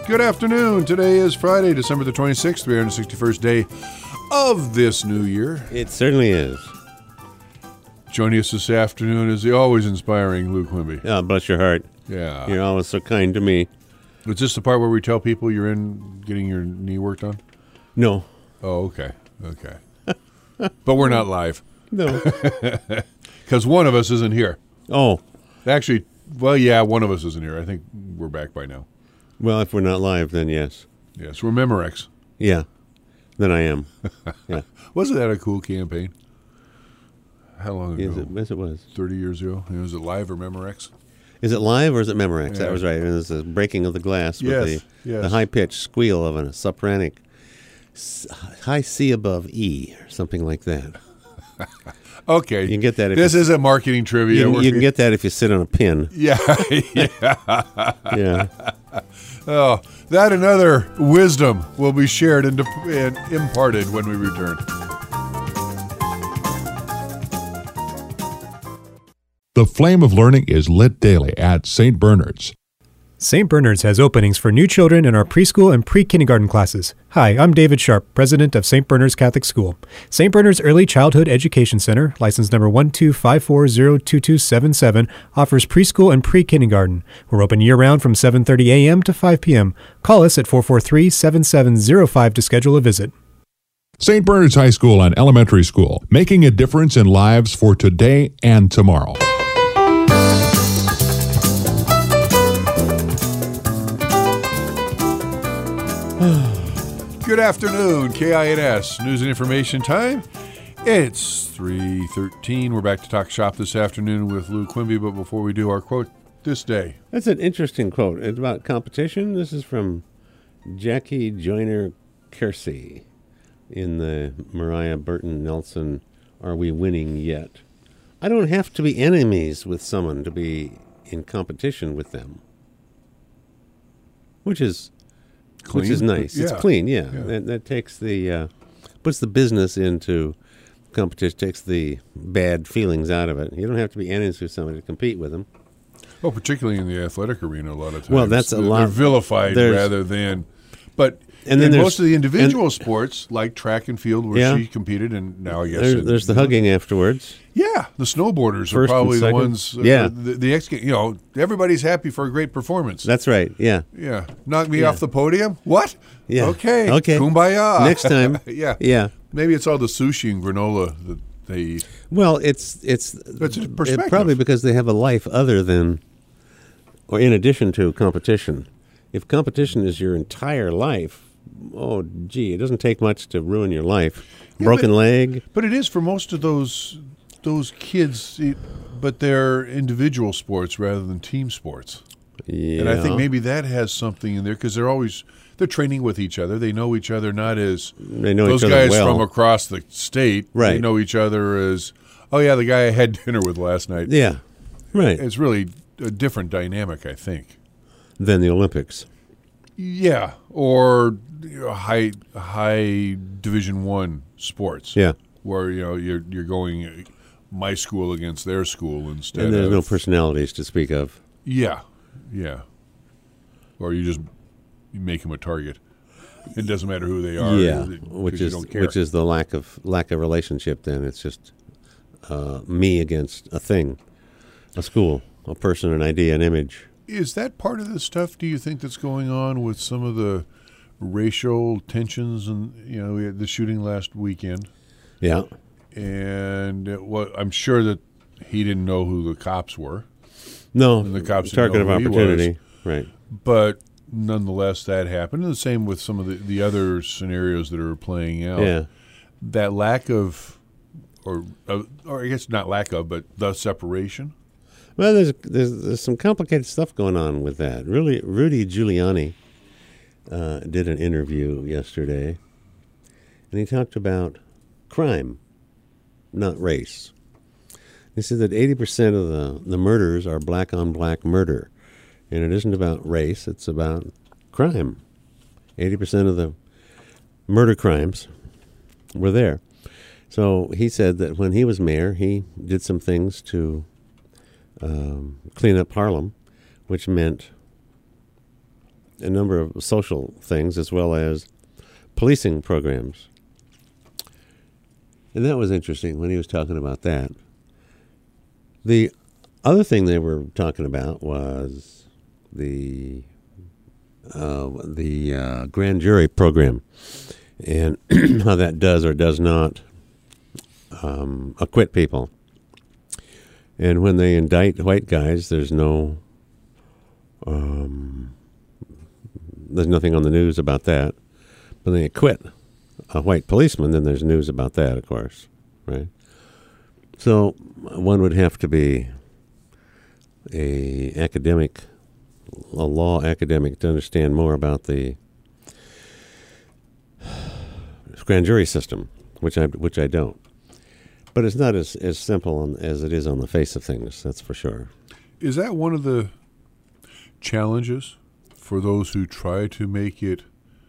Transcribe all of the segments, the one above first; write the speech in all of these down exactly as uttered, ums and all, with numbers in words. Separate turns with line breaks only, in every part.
Good afternoon. Today is Friday, December the twenty-sixth, three hundred sixty-first day of this new year.
It certainly is.
Joining us this afternoon is the always inspiring Lou Quimby.
Oh, bless your heart.
Yeah.
You're always so kind to me.
Is this the part where we tell people you're in getting your knee worked on?
No.
Oh, okay. Okay. But we're not live.
No.
Because one of us isn't here.
Oh.
Actually, well, yeah, one of us isn't here. I think we're back by now.
Well, if we're not live, then yes.
Yes, we're Memorex.
Yeah. Then I am. Yeah.
Wasn't that a cool campaign? How long ago?
Yes, it, yes, it was.
thirty years ago? Was it live or Memorex?
Is it live or is it Memorex?
Yeah.
That was right. It was the breaking of the glass with
Yes,
the,
yes.
the high-pitched squeal of a sopranic s- high C above E or something like that.
Okay.
You can get that if
This
you,
isn't marketing trivia.
you, can-
We're-
you can get that if you sit on a pin.
Yeah. yeah.
Yeah.
Oh, that and other wisdom will be shared and, and imparted when we return.
The flame of learning is lit daily at Saint Bernard's.
Saint Bernard's has openings for new children in our preschool and pre-kindergarten classes. Hi, I'm David Sharp, president of Saint Bernard's Catholic School. Saint Bernard's Early Childhood Education Center, license number one two five four zero two two seven seven, offers preschool and pre-kindergarten. We're open year-round from seven thirty a.m. to five p.m. Call us at four four three, seven seven zero five to schedule a visit.
Saint Bernard's High School and Elementary School, making a difference in lives for today and tomorrow.
Good afternoon, K I N S News and Information Time. It's three thirteen. We're back to talk shop this afternoon with Lou Quimby, but before we do our quote this day.
That's an interesting quote. It's about competition. This is from Jackie Joyner Kersey in the Mariah Burton Nelson Are We Winning Yet? I don't have to be enemies with someone to be in competition with them. Which is
Clean?
which is nice.
Yeah.
It's clean, yeah.
Yeah.
That, that takes the uh, puts the business into competition, takes the bad feelings out of it. You don't have to be enemies with somebody to compete with them.
Well, particularly in the athletic arena, a lot of times.
Well, that's a
They're
lot-
vilified
there's-
rather than. But
And then
in
there's-
most of the individual
and-
sports, like track and field, where
Yeah.
she competed, and now I guess
There,
it-
there's the hugging afterwards.
Yeah, the snowboarders are
First and
probably the
second.
ones. uh,
Yeah.
the, the ex. You know, everybody's happy for a great performance.
That's right, yeah.
yeah, knock me
Yeah.
off the podium. What?
Yeah.
Okay.
Okay.
Kumbaya.
Next time.
yeah.
Yeah.
Maybe it's all the sushi and granola that they eat.
Well, it's it's
It's a
it-
perspective.
probably because they have a life other than, or in addition to competition. If competition is your entire life, oh gee, it doesn't take much to ruin your life.
Yeah,
Broken
but-
leg.
But it is for most of those those kids, it, but they're individual sports rather than team sports.
Yeah.
And I think maybe that has something in there because they're always they're training with each other. They know each other not as
they know
those
each other
guys
well.
from across the state. They
Right.
know each other as, oh yeah, the guy I had dinner with last night.
Yeah. Right.
It's really a different dynamic, I think.
Than the Olympics.
Yeah, or you know, high high Division One sports.
Yeah.
Where you know you're you're going my school against their school instead
And there's
of
no personalities to speak of.
Yeah, yeah. Or you just you make them a target. It doesn't matter who they are.
Yeah,
'cause
which
you
is
don't care.
which is the lack of lack of relationship. Then it's just uh, me against a thing, a school, a person, an idea, an image.
Is that part of the stuff? Do you think that's going on with some of the racial tensions? And you know, we had the shooting last weekend,
Yeah,
and it wa I'm sure that he didn't know who the cops were,
no,
And the cops didn't
target of
know who he
opportunity, right?
but nonetheless, that happened. And the same with some of the, the other scenarios that are playing out.
Yeah,
That lack of, or uh, or I guess not lack of, but the separation.
well, there's, there's there's some complicated stuff going on with that. Really, Rudy Giuliani uh, did an interview yesterday, and he talked about crime, not race. He said that eighty percent of the, the murders are black-on-black murder, and it isn't about race, it's about crime. eighty percent of the murder crimes were there. So he said that when he was mayor, he did some things to um, clean up Harlem, which meant a number of social things as well as policing programs. And that was interesting when he was talking about that. The other thing they were talking about was the uh, the uh, grand jury program and how that does or does not um, acquit people. And when they indict white guys, there's no, um, there's nothing on the news about that. When they acquit a white policeman, then there's news about that, of course, right? So one would have to be a academic, a law academic, to understand more about the grand jury system, which I which I don't. But it's not as, as simple on, as it is on the face of things, that's for sure.
Is that one of the challenges for those who try to make it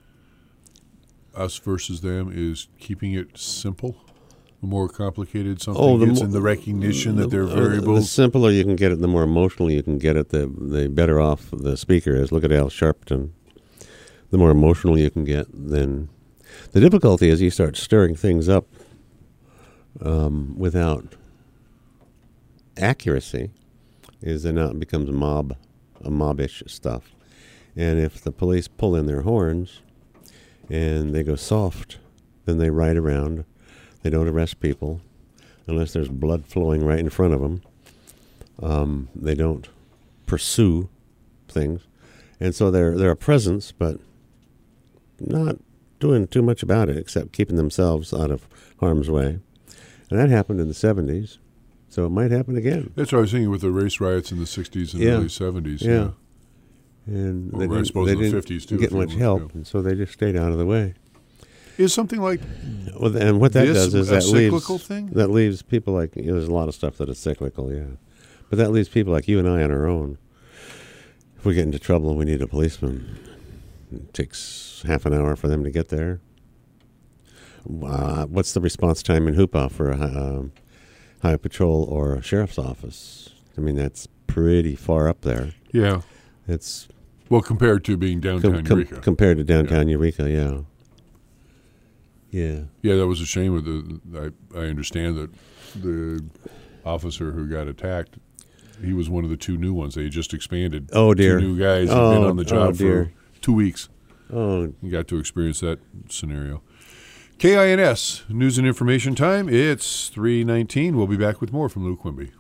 us versus them, is keeping it simple? The more complicated something
oh, the
gets
mo-
in the recognition that there are
uh, The
variables.
simpler you can get it, the more emotional you can get it, the, the better off the speaker is. Look at Al Sharpton. The more emotional you can get, then... The difficulty is you start stirring things up Um, without accuracy, is then now it becomes mob, a mobbish stuff. And if the police pull in their horns and they go soft, then they ride around. They don't arrest people unless there's blood flowing right in front of them. Um, they don't pursue things. And so they're, they're a presence, but not doing too much about it except keeping themselves out of harm's way. And that happened in the seventies, so it might happen again.
That's what I was thinking with the race riots in the sixties and
Yeah.
early seventies.
Yeah.
Yeah.
And
Or
they
I
didn't,
suppose
they
in the
didn't
fifties, too,
get
if you
much
want,
help,
yeah.
and so they just stayed out of the way.
Is something like
Well, and what that
this
does is
a
that
cyclical
leaves
thing?
that leaves people like, you know, there's a lot of stuff that is cyclical, yeah, but that leaves people like you and I on our own. If we get into trouble and we need a policeman, it takes half an hour for them to get there. Uh, what's the response time in Hoopa for a um, highway patrol or a sheriff's office? I mean, that's pretty far up there.
Yeah.
It's
Well, compared to being downtown
com- com-
Eureka.
compared to downtown Eureka, yeah. Yeah.
Yeah, that was a shame. Of the, I, I understand that the officer who got attacked, he was one of the two new ones. They had just expanded.
Oh, dear.
Two new guys had
Oh,
been on the job
oh, dear.
for two weeks.
Oh,
You got to experience that scenario. K I N S, News and Information Time. It's three nineteen. We'll be back with more from Lou Quimby.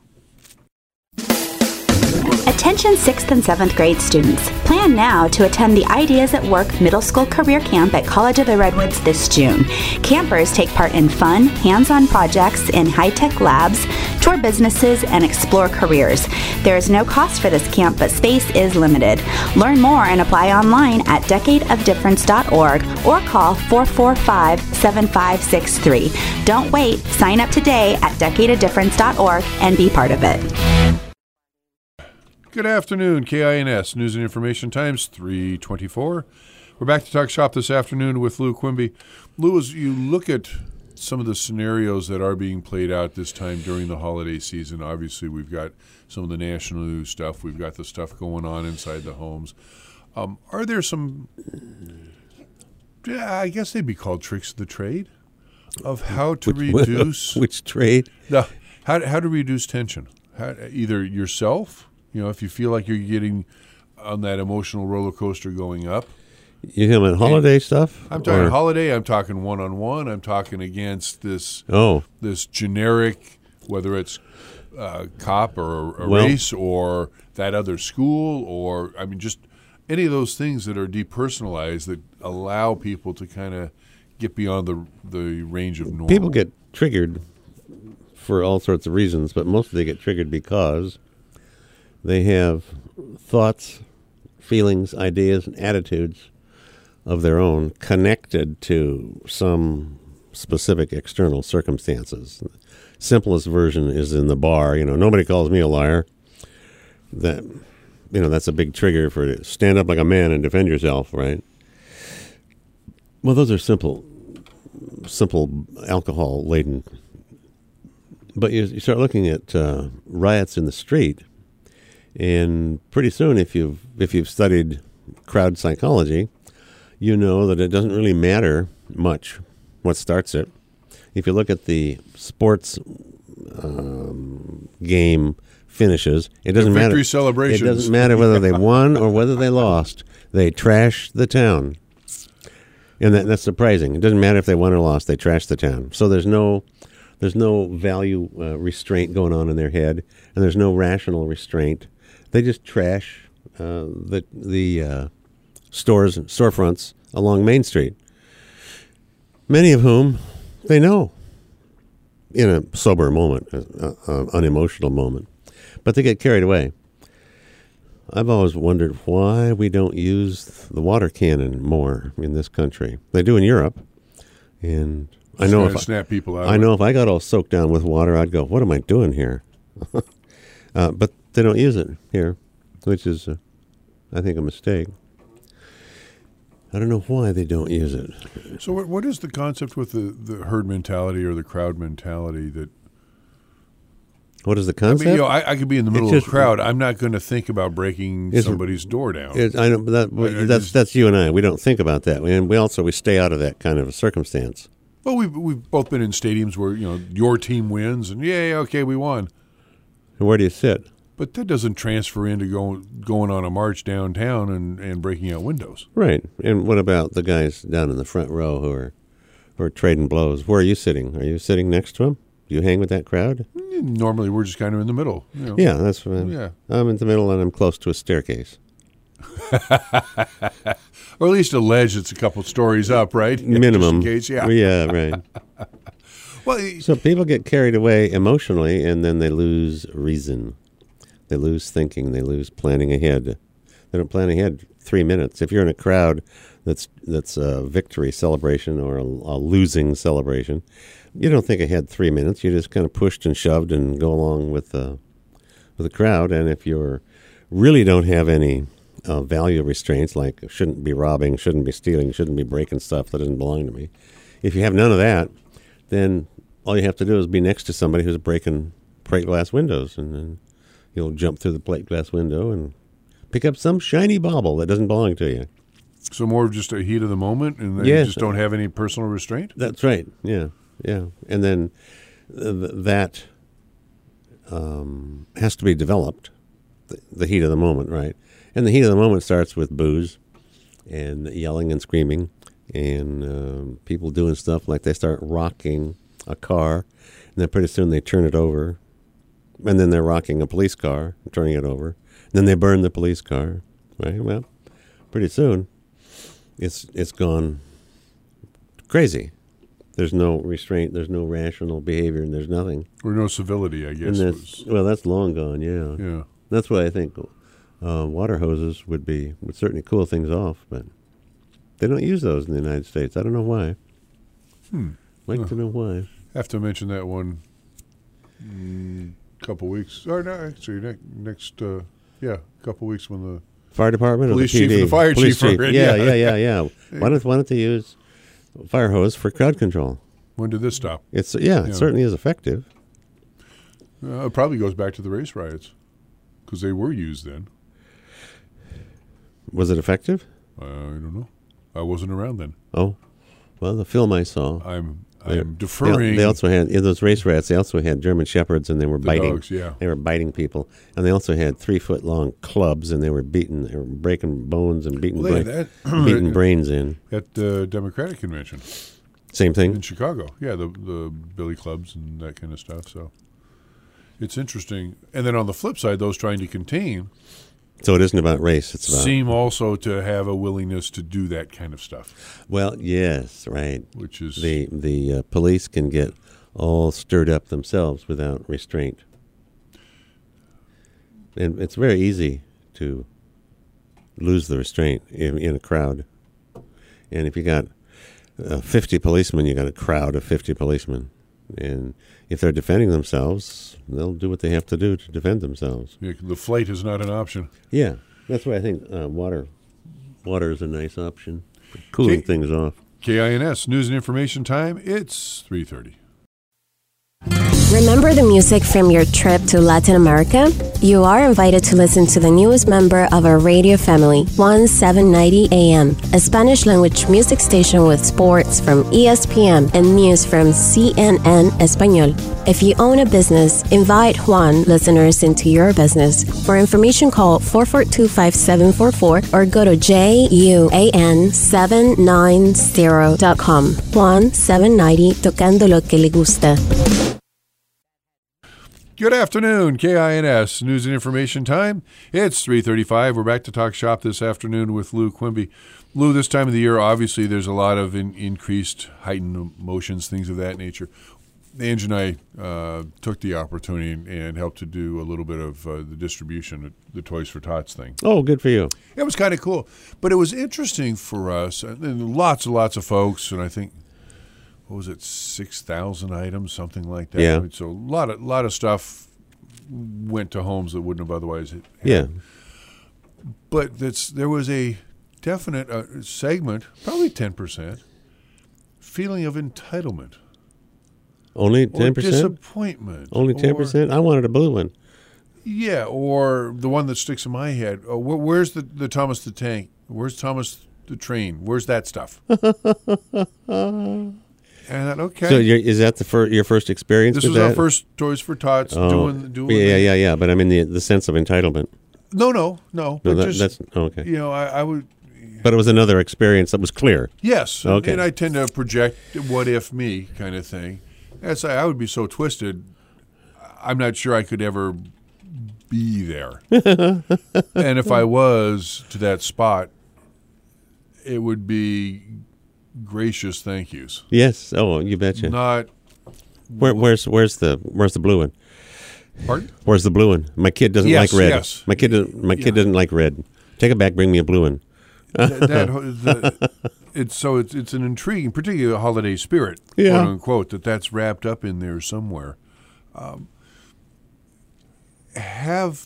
Attention sixth and seventh grade students. Plan now to attend the Ideas at Work Middle School Career Camp at College of the Redwoods this June. Campers take part in fun, hands-on projects in high-tech labs, tour businesses, and explore careers. There is no cost for this camp, but space is limited. Learn more and apply online at decade of difference dot org or call four four five, seven five six three. Don't wait. Sign up today at decade of difference dot org and be part of it.
Good afternoon, K I N S, News and Information Times, three twenty-four. We're back to talk shop this afternoon with Lou Quimby. Lou, as you look at some of the scenarios that are being played out this time during the holiday season, obviously we've got some of the national news stuff. We've got the stuff going on inside the homes. Um, are there some, yeah, I guess they'd be called tricks of the trade, of how to
which,
reduce
which trade?
no, how how to reduce tension? How, either yourself. You know, if you feel like you're getting on that emotional roller coaster going up.
You talking about holiday stuff?
I'm talking
Or-
holiday. I'm talking one-on-one. I'm talking against this
Oh,
this generic, whether it's uh, cop or a
Well-
race or that other school or, I mean, just any of those things that are depersonalized that allow people to kind of get beyond the the range of normal.
people get triggered for all sorts of reasons, but mostly they get triggered because they have thoughts, feelings, ideas, and attitudes of their own connected to some specific external circumstances. Simplest version is in the bar. You know, nobody calls me a liar. That, you know, that's a big trigger for stand up like a man and defend yourself, right? Well, those are simple, simple alcohol-laden. But you, you start looking at uh, riots in the street, and pretty soon, if you've if you've studied crowd psychology, you know that it doesn't really matter much what starts it. If you look at the sports um, game finishes, it doesn't
The
matter.
victory celebrations.
It doesn't matter whether they won or whether they lost. They trash the town, and that, that's surprising. It doesn't matter if they won or lost; they trash the town. So there's no, there's no value uh, restraint going on in their head, and there's no rational restraint. They just trash uh, the the uh, stores and storefronts along Main Street. Many of whom they know in a sober moment, an unemotional moment, but they get carried away. I've always wondered why we don't use the water cannon more in this country. They do in Europe, and I know if
snap people out.
I know if I got all soaked down with water, I'd go, "What am I doing here?" uh, but they don't use it here, which is, uh, I think, a mistake. I don't know why they don't use it.
So, what what is the concept with the, the herd mentality or the crowd mentality that?
What is the
I
concept?
mean, you know, I, I could be in the middle
It's
of
just-
a crowd. I'm not going to think about breaking
It's-
somebody's door down.
It, I don't. That,
I- I
that's
just-
that's you and I. We don't think about that, and we also we stay out of that kind of a circumstance.
Well, we've we've both been in stadiums where you know your team wins and yeah, yeah, okay, we won,
And where do you sit?
but that doesn't transfer into going going on a march downtown and, and breaking out windows.
Right. And what about the guys down in the front row who are who are trading blows? Where are you sitting? Are you sitting next to them? Do you hang with that crowd?
Normally, we're just kind of in the middle. You know.
Yeah, that's what I'm,
Yeah.
I'm in the middle, and I'm close to a staircase.
Or at least a ledge that's a couple stories up, right?
Minimum.
Just in case, yeah.
Yeah, right.
Well,
So people get carried away emotionally, and then they lose reason. They lose thinking. They lose planning ahead. They don't plan ahead three minutes. If you're in a crowd that's that's a victory celebration or a, a losing celebration, you don't think ahead three minutes. You just kind of pushed and shoved and go along with the with the crowd. And if you're really don't have any uh, value restraints, like shouldn't be robbing, shouldn't be stealing, shouldn't be breaking stuff that doesn't belong to me. If you have none of that, then all you have to do is be next to somebody who's breaking plate glass windows, and then you'll jump through the plate glass window and pick up some shiny bauble that doesn't belong to you.
so more of just a heat of the moment, and they
Yes.
just don't have any personal restraint.
That's right. Yeah, yeah. And then uh, th- that um, has to be developed, the, the heat of the moment, right? And the heat of the moment starts with booze and yelling and screaming and um, people doing stuff like they start rocking a car, and then pretty soon they turn it over, and then they're rocking a police car and turning it over, and then they burn the police car, right? Well, pretty soon it's it's gone crazy. There's no restraint, there's no rational behavior, and there's nothing.
Or no civility, I
And
guess.
that's,
Was,
well, that's long gone, yeah.
yeah.
That's why I think uh, water hoses would be would certainly cool things off, but they don't use those in the United States. I don't know why.
Hmm.
Like
Huh.
to know why.
Have to mention that one mm, couple weeks. Or no, actually, next, next uh, yeah, couple weeks when the
Fire department
Police
or the
chief
P D?
and the fire
Police
chief are in,
Yeah,
yeah.
yeah, yeah, yeah. Why don't why don't they use fire hose for crowd control?
when did this stop?
It's yeah, it
Yeah.
certainly is effective.
Uh, it probably goes back to the race riots because they were used then.
Was it effective?
Uh, I don't know. I wasn't around then.
Oh, well, the film I saw.
I'm
They-
I'm
They,
deferring.
they also had in those race rats. They also had German shepherds, and they were
the
biting.
dogs, yeah.
They were biting people, and they also had three foot long clubs, and they were beating, they were breaking bones and beating,
Well, they
brain,
had that
beating brains in.
at the Democratic convention
Same
in
thing.
Chicago. Yeah, the the billy clubs and that kind of stuff. So it's interesting. And then on the flip side, those trying to contain
So it isn't about race. It's about
seem also to have a willingness to do that kind of stuff,
well, yes, right.
which is
The the uh, police can get all stirred up themselves without restraint, and it's very easy to lose the restraint in, in a crowd. And if you got uh, fifty policemen, you got a crowd of fifty policemen, and if they're defending themselves, they'll do what they have to do to defend themselves.
yeah, the flight is not an option.
Yeah, that's why I think uh, water water is a nice option for cooling
Okay.
things off.
K I N S News and Information Time. It's three thirty.
Remember the music from your trip to Latin America? You are invited to listen to the newest member of our radio family, seventeen ninety A M, a Spanish-language music station with sports from E S P N and news from C N N Español. If you own a business, invite Juan listeners into your business. For information, call four four two, five seven four four or go to J U A N seven ninety dot com. Juan seven ninety, tocando lo que le gusta.
Good afternoon, K I N S News and Information Time. It's three thirty-five. We're back to talk shop this afternoon with Lou Quimby. Lou, this time of the year, obviously, there's a lot of in, increased, heightened emotions, things of that nature. Ange and I uh, took the opportunity and, and helped to do a little bit of uh, the distribution of the Toys for Tots thing.
Oh, good for you.
It was kind of cool. But it was interesting for us, and lots and lots of folks, and I think, what was it, six thousand items, something like that.
Yeah.
So a lot of, lot of stuff went to homes that wouldn't have otherwise had.
Yeah.
But that's, there was a definite uh, segment, probably ten percent, feeling of entitlement.
Only ten percent?
Or disappointment.
Only ten percent? I wanted a blue one.
Yeah, or the one that sticks in my head. Oh, wh- where's the, the Thomas the Tank? Where's Thomas the Train? Where's that stuff? And I thought, okay.
So you're, is that the fir- your first experience
This
with
was
that?
our first Toys for Tots
Oh.
doing doing.
Yeah,
the-
yeah, yeah. But I mean the the sense of entitlement.
No, no, no.
No,
but
that,
just,
that's oh, okay.
you know, I, I would.
But it was another experience that was clear.
Yes.
Okay.
And I tend to project what if me kind of thing. That's I would be so twisted. I'm not sure I could ever be there. And if I was to that spot, it would be gracious thank yous.
Yes. Oh, you betcha.
Not.
Where, where's where's the where's the blue one?
Pardon?
Where's the blue one? My kid doesn't
Yes,
like red.
yes.
My kid doesn't, my kid
Yeah.
doesn't like red. Take it back. Bring me a blue one.
that, that the, it's so it's it's an intriguing, particularly a holiday spirit,
Yeah.
quote unquote, that that's wrapped up in there somewhere. Um, have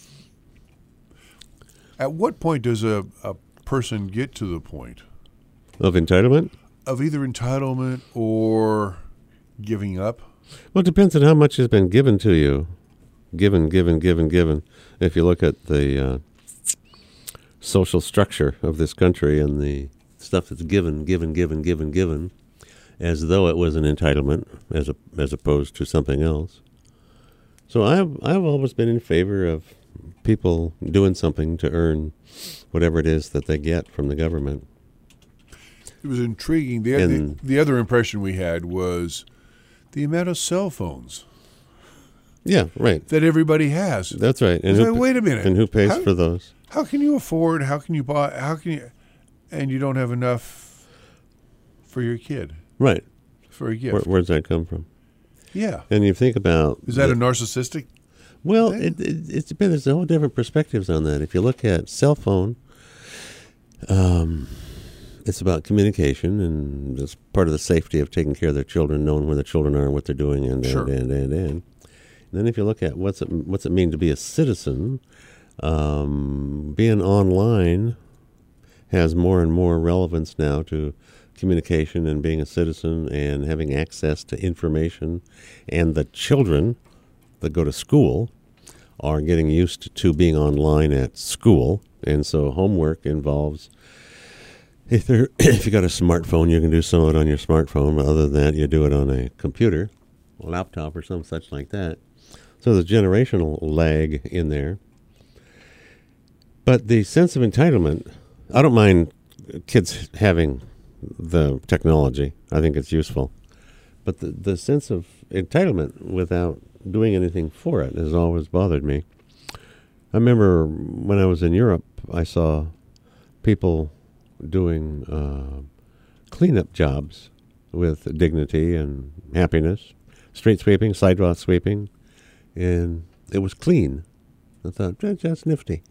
at what point does a, a person get to the point
Of entitlement?
of either entitlement or giving up?
Well, it depends on how much has been given to you. Given, given, given, given. If you look at the uh, social structure of this country and the stuff that's given, given, given, given, given, as though it was an entitlement as a, as opposed to something else. So I've I've always been in favor of people doing something to earn whatever it is that they get from the government.
It was intriguing. The,
And-
the, the other impression we had was the amount of cell phones
Yeah, right.
that everybody has.
That's right. And
It's
who,
like, wait a minute.
And who pays
How-
for those?
How can you afford? How can you buy? How can you? And you don't have enough for your kid
Right.
for a gift.
Where, where does that come from?
Yeah.
And you think about
Is that
the-
a narcissistic?
Well,
thing?
it, it, it's depends. There's all different perspectives on that. If you look at cell phone, um, it's about communication, and it's part of the safety of taking care of their children, knowing where the children are and what they're doing, and
Sure.
and, and and and. And then if you look at what's it what's it mean to be a citizen, um, being online has more and more relevance now to communication and being a citizen and having access to information, and the children that go to school are getting used to being online at school, and so homework involves if they're, if you got a smartphone, you can do some of it on your smartphone, but other than that, you do it on a computer, a laptop, or something such like that. So there's generational lag in there. But the sense of entitlement, I don't mind kids having the technology. I think it's useful. But the, the sense of entitlement without doing anything for it has always bothered me. I remember when I was in Europe, I saw people doing uh, cleanup jobs with dignity and happiness, street sweeping, sidewalk sweeping, and it was clean. I thought, that's, that's nifty.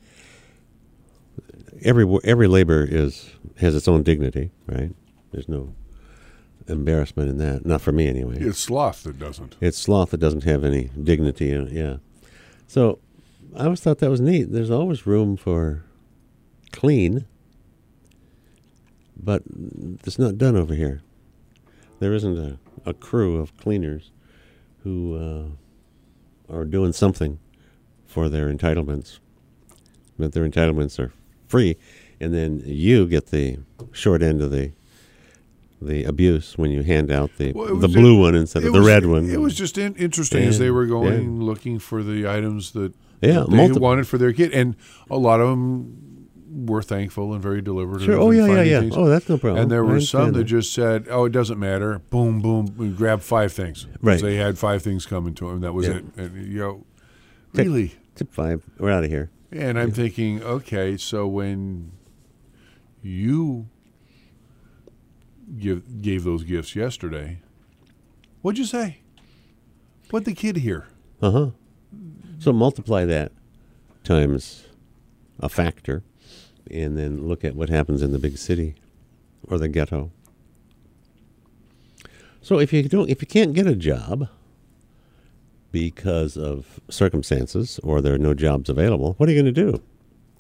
Every every labor is has its own dignity, right? There's no embarrassment in that. Not for me, anyway.
It's sloth that doesn't.
It's sloth that doesn't have any dignity in it, yeah. So I always thought that was neat. There's always room for clean, but it's not done over here. There isn't a, a crew of cleaners who uh, are doing something for their entitlements, but their entitlements are free, and then you get the short end of the the abuse when you hand out the
Well,
the
was
blue
it-
one instead
it
of the
was-
red one.
It was just in, interesting as
Yeah,
they were going
yeah.
looking for the items that
Yeah,
they
multiple.
wanted for their kid, and a lot of them were thankful and very deliberative.
Sure. Oh
in
yeah, yeah,
finding
yeah.
things.
Oh, that's no problem.
And there
I
were some
understand
that just said, "Oh, it doesn't matter." Boom, boom, we grabbed five things. 'Cause
Right.
They had five things coming to them. That was
Yeah.
it. And you know,
Take-
really.
Tip five. We're out of here.
And I'm thinking, okay, so when you give, gave those gifts yesterday, what'd you say? What'd the kid hear?
Uh huh. So multiply that times a factor, and then look at what happens in the big city or the ghetto. So if you don't, if you can't get a job because of circumstances or there are no jobs available, what are you going to do?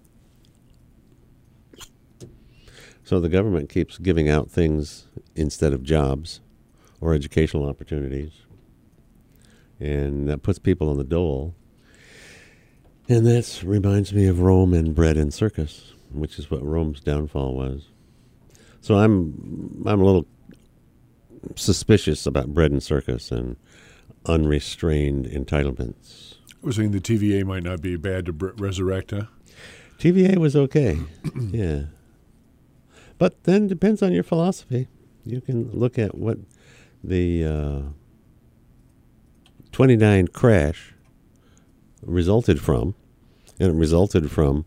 So the government keeps giving out things instead of jobs or educational opportunities, and that puts people on the dole. And that reminds me of Rome and bread and circus, which is what Rome's downfall was. So I'm I'm a little suspicious about bread and circus and unrestrained entitlements.
I was saying the T V A might not be bad to br- resurrect, huh?
T V A was okay, yeah. But then depends on your philosophy. You can look at what the uh, twenty-nine crash resulted from, and it resulted from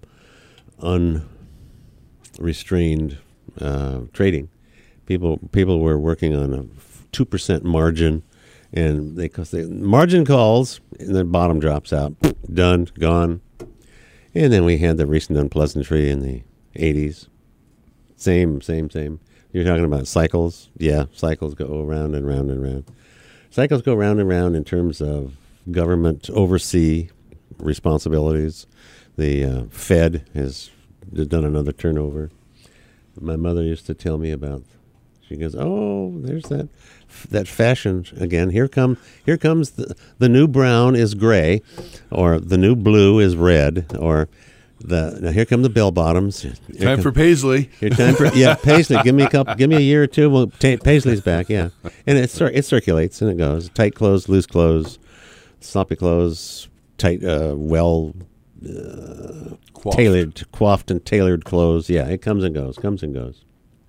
unrestrained uh, trading. People people were working on a two percent margin, and they, cause they margin calls, and then bottom drops out, done, gone. And then we had the recent unpleasantry in the eighties. Same, same, same. You're talking about cycles. Yeah, cycles go around and round and round. Cycles go round and round in terms of government oversee responsibilities. The uh, Fed has done another turnover. My mother used to tell me about. She goes, "Oh, there's that that fashion again. Here come here comes the the new brown is gray, or the new blue is red, or the now here come the bell bottoms. Here
Time
come-
for Paisley.
Here, time for yeah, Paisley. Give me a couple. Give me a year or two. Well, ta Paisley's back. Yeah, and it cir- it circulates and it goes. Tight clothes, loose clothes, sloppy clothes, tight, uh, well uh,
Coiffed.
tailored, coiffed and tailored clothes. Yeah, it comes and goes. Comes and goes.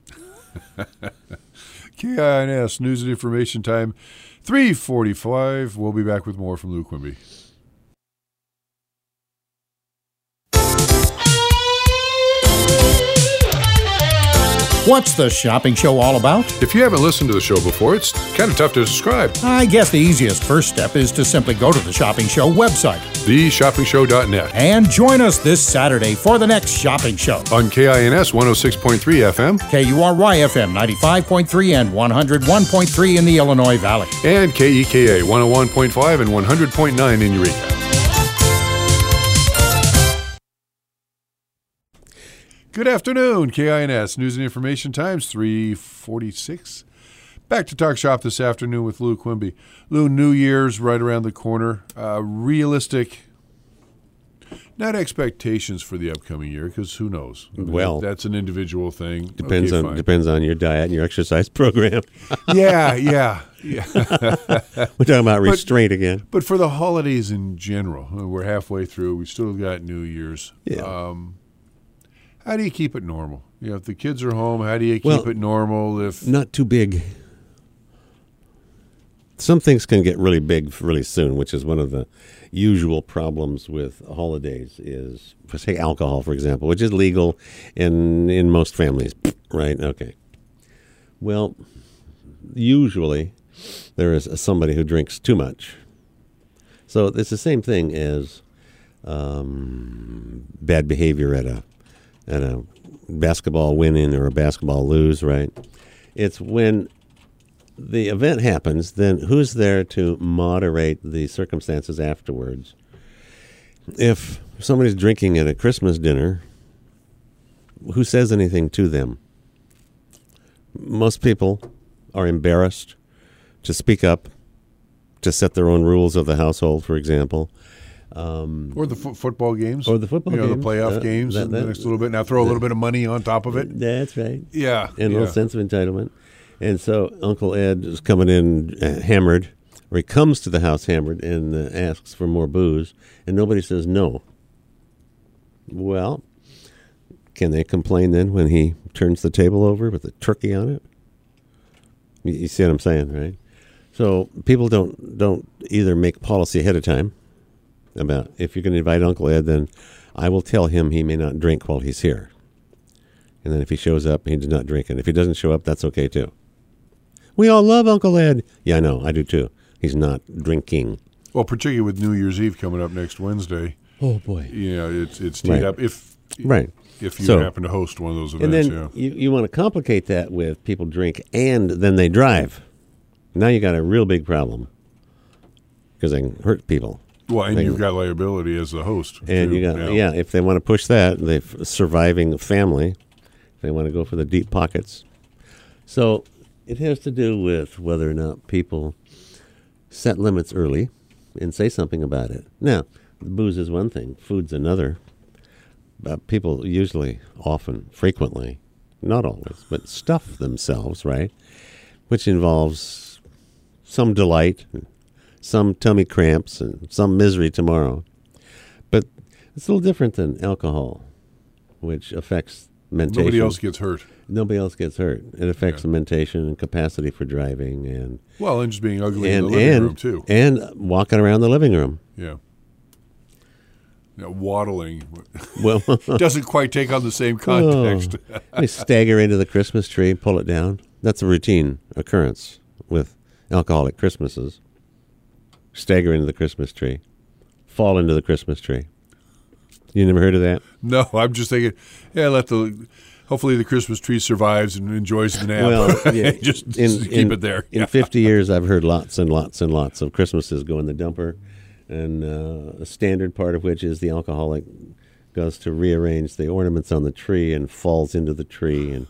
K I N S News and Information Time, three forty-five. We'll be back with more from Lou Quimby.
What's the shopping show all about?
If you haven't listened to the show before, it's kind of tough to describe.
I guess the easiest first step is to simply go to the Shopping Show website
the shopping show dot net.
and join us this Saturday for the next shopping show.
On K I N S one oh six point three F M
K U R Y F M ninety-five point three and one oh one point three in the Illinois Valley.
and K E K A one oh one point five and one hundred point nine in Eureka. Good afternoon, K I N S News and Information Times, three forty-six. Back to Talk Shop this afternoon with Lou Quimby. Lou, New Year's right around the corner. Uh, realistic, not expectations for the upcoming year, because who knows? I mean,
Well,
that's an individual thing.
Depends
Okay,
on
fine.
depends on your diet and your exercise program.
Yeah, yeah, yeah.
We're talking about restraint again.
But for the holidays in general, we're halfway through. We still got New Year's.
Yeah.
Um, how do you keep it normal? You know, if the kids are home, how do you keep
Well,
it normal? If
Not too big. Some things can get really big really soon, which is one of the usual problems with holidays is, say, alcohol, for example, which is legal in in most families, right? Okay. Well, usually there is somebody who drinks too much. So it's the same thing as um, bad behavior at a at a basketball win-in or a basketball lose, right? It's when the event happens, then who's there to moderate the circumstances afterwards? If somebody's drinking at a Christmas dinner, who says anything to them? Most people are embarrassed to speak up to set their own rules of the household, for example. Um,
or the fo- football games.
Or the football
you know,
games.
the playoff
Uh,
games
that-
in
that-
the next little bit. Now throw a little bit of money on top of it.
That's right.
Yeah.
And a
yeah.
little sense of entitlement. And so Uncle Ed is coming in uh, hammered, or he comes to the house hammered and uh, asks for more booze, and nobody says no. Well, can they complain then when he turns the table over with a turkey on it? You, you see what I'm saying, right? So people don't don't either make policy ahead of time about if you're going to invite Uncle Ed, then I will tell him he may not drink while he's here. And then if he shows up, he does not drink. And if he doesn't show up, that's okay too. We all love Uncle Ed. Yeah, I know. I do too. He's not drinking.
Well, particularly with New Year's Eve coming up next Wednesday.
Oh, boy.
You know, it's it's teed
Right.
up if
Right.
if you
So-
happen to host one of those
And
events.
then
yeah.
you, you want to complicate that with people drink and then they drive. Now you got a real big problem because they can hurt people.
Well, and
they
you've
can-
got liability as the host.
And
too.
you got, yeah, if they want to push that, the surviving family, if they want to go for the deep pockets. So it has to do with whether or not people set limits early and say something about it. Now, booze is one thing, food's another. But people usually, often, frequently, not always, but stuff themselves, right? Which involves some delight, some tummy cramps, and some misery tomorrow. But it's a little different than alcohol, which affects mentation.
Nobody else gets hurt.
Nobody else gets hurt. It affects
Yeah.
the mentation and capacity for driving, and
Well, and just being ugly
and
in the living
and,
room too.
and walking around the living room.
Yeah. Yeah, waddling
Well,
doesn't quite take on the same context.
Oh, they stagger into the Christmas tree, pull it down. That's a routine occurrence with alcoholic Christmases. Stagger into the Christmas tree, fall into the Christmas tree. You never heard of that?
No, I'm just thinking, yeah, let the. Hopefully, the Christmas tree survives and enjoys the nap.
Well, yeah,
just,
in,
just keep
in-
it there.
In
Yeah.
fifty years, I've heard lots and lots and lots of Christmases go in the dumper, and uh, a standard part of which is the alcoholic goes to rearrange the ornaments on the tree and falls into the tree, and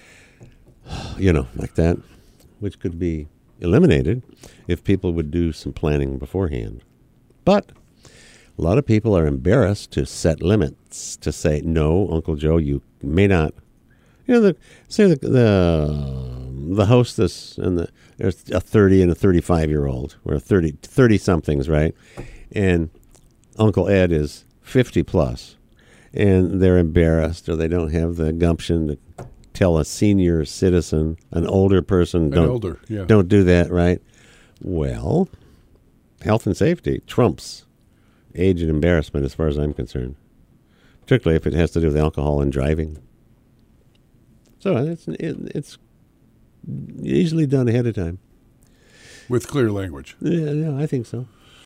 you know, like that, which could be eliminated if people would do some planning beforehand. But a lot of people are embarrassed to set limits, to say, no, Uncle Joe, you may not. You know, the, say the, the the hostess and the there's a thirty and a thirty-five year old, or a thirty, thirty somethings, right? And Uncle Ed is fifty plus, and they're embarrassed, or they don't have the gumption to tell a senior citizen, an older person,
An
don't
elder, yeah.
don't do that, right? Well, health and safety trumps age and embarrassment, as far as I'm concerned, particularly if it has to do with alcohol and driving. So it's it, it's usually done ahead of time.
With clear language.
Yeah, yeah, I think so.